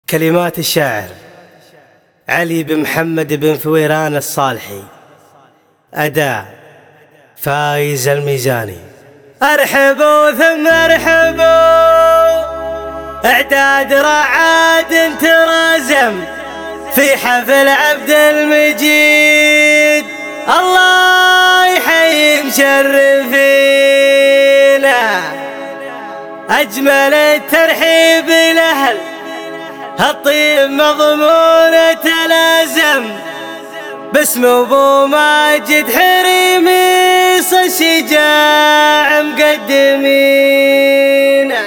كلمات الشاعر علي بن محمد بن فويران الصالحي. أداء فايز الميزاني. أرحبوا ثم أرحبوا، إعداد رعاد ترازم في حفل عبد المجيد. الله يحيي مشرفينا، أجمل الترحيب لأهل الطيب مضمونة تلازم باسم أبو ماجد حريميص الشجاع مقدمينا.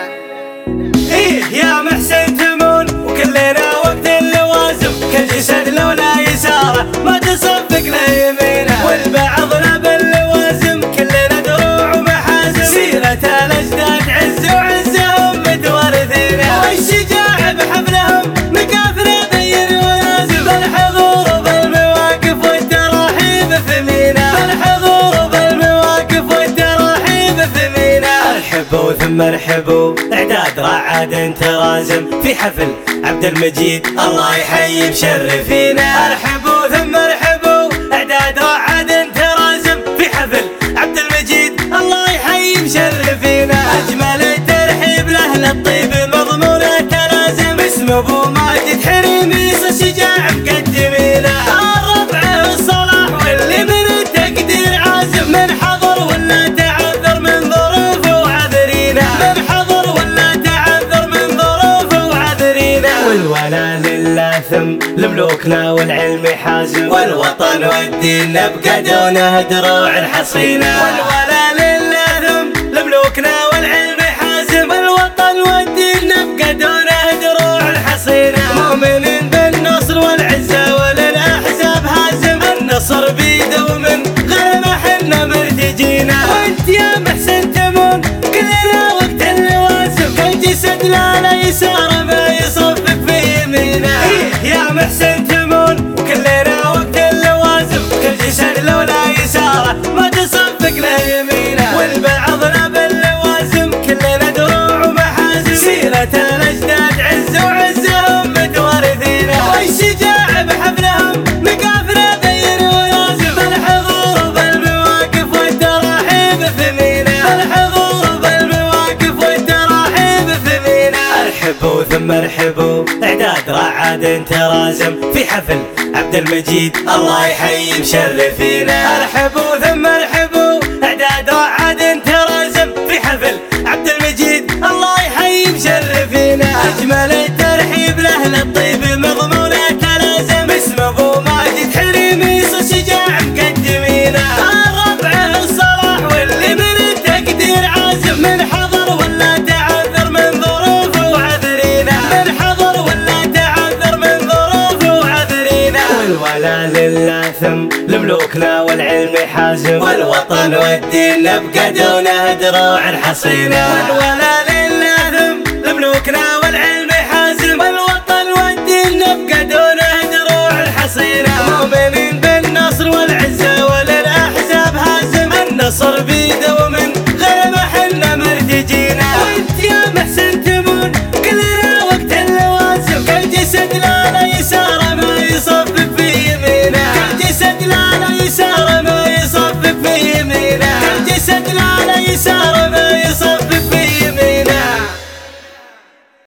إيه يا محسن تمون وكلنا وقت اللوازم، كل جسد لولا يساره ما تصفق له يمينه، والبعضنا باللوازم كلنا دروع ومحازم، سيرة الأجداد عز وعزهم متوارثينه، والشجاع بحفلهم مقافنا بين ولازم، بالحضور وبالمواقف والتراحيب ثمينه، بالحضور وبالمواقف والتراحيب ثمينه. ارحبوا ثم ارحبوا، اعداد رعاد ترازم في حفل عبد المجيد. الله يحيي مشرفينا. ارحبوا ثم ارحبوا، اعداد رعاد ترازم في حفل عبد المجيد. الله يحيي مشرفينا، اجمل الترحيب لاهل الطيب مضمونة تلازم باسم ابو ماجد حريميص الشجاع مقدمينا. الربع الصلاح واللي من التقدير عازم، من حضر ولا تعذر من ظروف وعذرينا، من حضر ولا تعذر من ظروف وعذرينا. والولا لله ثم لملوكنا والعلم حازم، والوطن والدين نبقى دونه دروع حصينة. والولا لله ثم لملوكنا والعلم حازم، والوطن والدين نبقى دونه دروع حصينة. مؤمنين بالنصر والعزة وللأحزاب هازم، النصر بيده ومن غير ما حنا مرتجينا. وانت يا محسن تمون كلنا وقت اللوازم، كل جسد لا يسار ما يصفق في يمينه. إيه يا محسن تمون وكلنا وقت اللوازم، كل جسد لولا يساره ما تصفق له يمينه، والبعضنا باللوازم كلنا دروع ومحازم، سيرة الأجداد عز وعزهم متوارثينه، والشجاع بحفلهم مقافنا بين ولازم، بالحضور وبالمواقف والتراحيب ثمينه، بالحضور وبالمواقف والتراحيب ثمينه. ارحبوا ثم ارحبوا، اعداد رعاد ترازم في حفل عبد المجيد. الله يحيي مشرفينا. ارحبوا ثم ارحبوا، اعداد رعاد ترازم في حفل عبد المجيد. الله يحيي مشرفينا، اجمل الترحيب لاهل الطيب مضمونة تلازم باسم ابو ماجد حريميص الشجاع مقدمينا. الربع الصلاح واللي من التقدير عازم، من حضر ولا تعذر من ظروف وعذرينا، من حضر ولا تعذر من ظروف وعذرينا. والولا لله ثم لملوكنا والعلم حازم، والوطن والدين نبقى دونه دروع حصينة. والولا